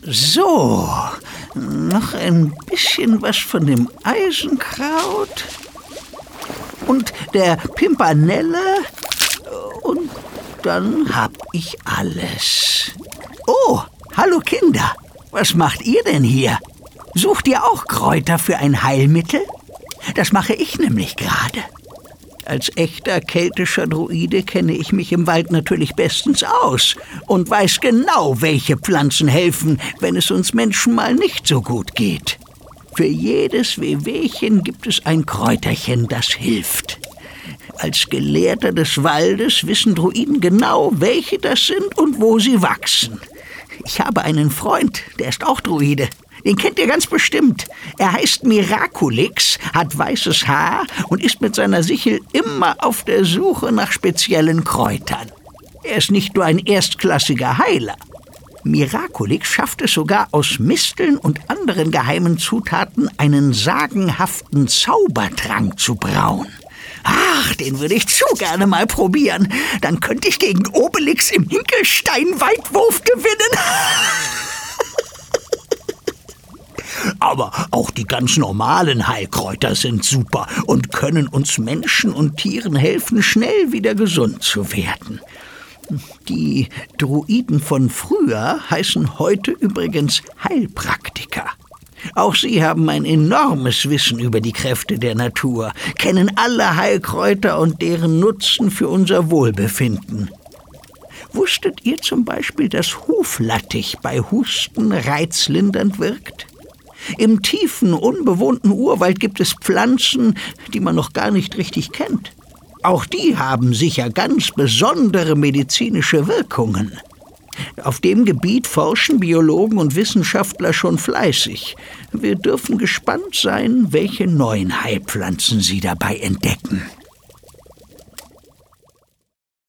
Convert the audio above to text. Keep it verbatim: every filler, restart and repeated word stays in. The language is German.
So, noch ein bisschen was von dem Eisenkraut und der Pimpernelle und dann hab ich alles. Oh, hallo Kinder, was macht ihr denn hier? Sucht ihr auch Kräuter für ein Heilmittel? Das mache ich nämlich gerade. Als echter keltischer Druide kenne ich mich im Wald natürlich bestens aus und weiß genau, welche Pflanzen helfen, wenn es uns Menschen mal nicht so gut geht. Für jedes Wehwehchen gibt es ein Kräuterchen, das hilft. Als Gelehrter des Waldes wissen Druiden genau, welche das sind und wo sie wachsen. Ich habe einen Freund, der ist auch Druide. Den kennt ihr ganz bestimmt. Er heißt Miraculix, hat weißes Haar und ist mit seiner Sichel immer auf der Suche nach speziellen Kräutern. Er ist nicht nur ein erstklassiger Heiler. Miraculix schafft es sogar, aus Misteln und anderen geheimen Zutaten einen sagenhaften Zaubertrank zu brauen. Ach, den würde ich zu gerne mal probieren. Dann könnte ich gegen Obelix im Hinkelstein-Weitwurf gewinnen. Aber auch die ganz normalen Heilkräuter sind super und können uns Menschen und Tieren helfen, schnell wieder gesund zu werden. Die Druiden von früher heißen heute übrigens Heilpraktiker. Auch sie haben ein enormes Wissen über die Kräfte der Natur, kennen alle Heilkräuter und deren Nutzen für unser Wohlbefinden. Wusstet ihr zum Beispiel, dass Huflattich bei Husten reizlindernd wirkt? Im tiefen, unbewohnten Urwald gibt es Pflanzen, die man noch gar nicht richtig kennt. Auch die haben sicher ganz besondere medizinische Wirkungen. Auf dem Gebiet forschen Biologen und Wissenschaftler schon fleißig. Wir dürfen gespannt sein, welche neuen Heilpflanzen sie dabei entdecken.